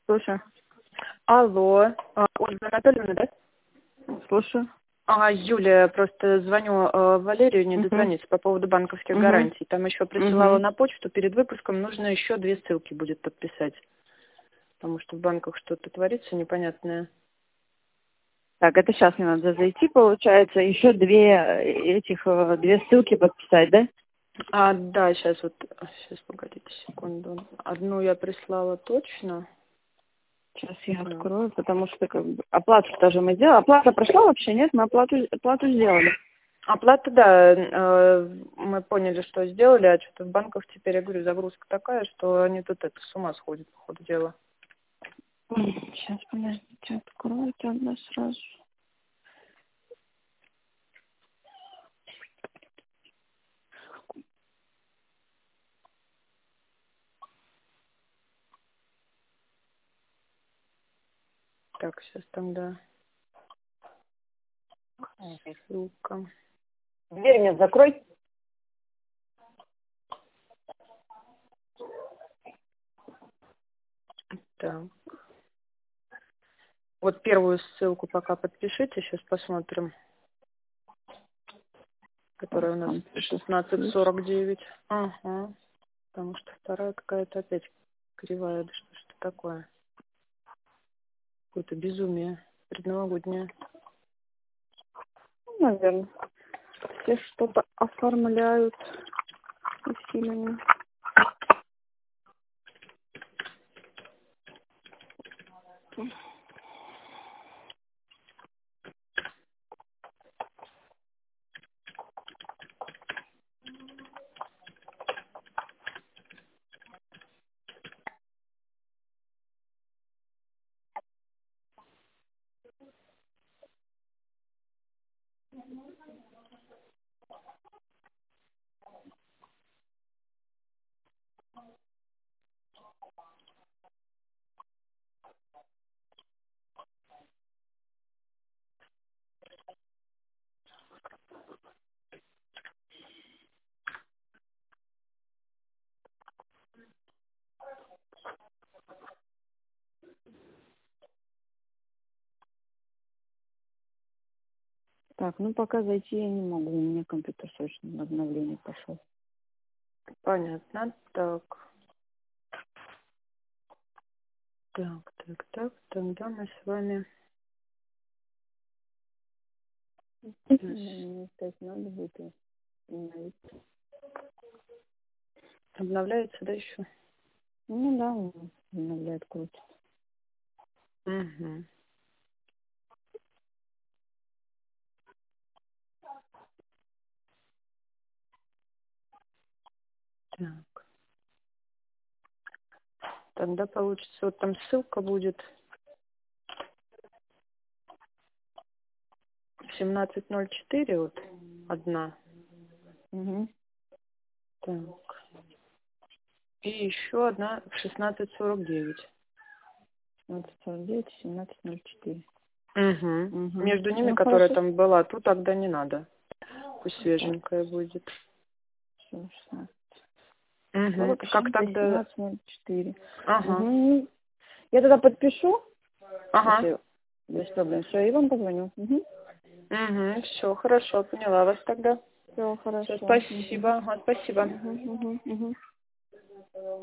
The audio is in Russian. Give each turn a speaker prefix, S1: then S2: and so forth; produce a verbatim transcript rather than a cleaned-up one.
S1: Слушаю.
S2: Алло, а, Ольга Анатольевна, да?
S1: Слушаю.
S2: А, Юлия, просто звоню э, Валерию, не
S1: Мгм.
S2: дозвониться по поводу банковских
S1: Мгм.
S2: гарантий. Там еще присылала
S1: Мгм.
S2: на почту, перед выпуском нужно еще две ссылки будет подписать. Потому что в банках что-то творится непонятное.
S1: Так, это сейчас мне надо зайти, получается, еще две э, этих, э, две ссылки подписать, да?
S2: А, да, сейчас вот, сейчас, погодите секунду. Одну я прислала точно.
S1: Сейчас я
S2: А.
S1: открою, потому что как бы оплату тоже мы сделали. Оплата прошла вообще, нет? Мы оплату, оплату сделали.
S2: Оплата, да, э, мы поняли, что сделали, а что-то в банках теперь, я говорю, загрузка такая, что они тут это с ума сходят, по ходу дела.
S1: Сейчас, подождите, открою тогда сразу.
S2: Так, сейчас там, да. Ссылка.
S1: Дверь мне закрой.
S2: Так. Вот первую ссылку пока подпишите, сейчас посмотрим, которая у нас шестнадцать сорок девять. Ага. Потому что вторая какая-то опять кривая, да что что такое? Какое-то безумие предновогоднее.
S1: Ну, наверное. Все что-то оформляют усиленно. Так, ну пока зайти я не могу. У меня компьютер срочно на обновление пошел.
S2: Понятно. Так. Так, так, так. Тогда мы с вами...
S1: Мне сказать, надо будет обновить.
S2: Обновляется, да, еще?
S1: Ну да, он обновляет крутит.
S2: Угу. Так. Тогда получится, вот там ссылка будет семнадцать ноль четыре, вот одна.
S1: Угу.
S2: Так. И еще одна в шестнадцать сорок девять.
S1: семнадцать сорок девять, семнадцать ноль четыре.
S2: Угу.
S1: Угу.
S2: Между ними,
S1: Ну
S2: которая
S1: хорошо.
S2: там была, тут тогда не надо. Пусть
S1: Так,
S2: свеженькая будет.
S1: всё, шестнадцать
S2: Угу.
S1: сорок с
S2: Как
S1: чем-то,
S2: тогда?
S1: семнадцать ноль четыре.
S2: Ага.
S1: Угу. Я тогда подпишу,
S2: Ага.
S1: если без проблем. Все, и вам позвоню. Угу.
S2: Угу. Все, хорошо, поняла вас тогда.
S1: Все
S2: Все,
S1: хорошо. Угу.
S2: спасибо. Ага, спасибо.
S1: Угу. Угу. Угу.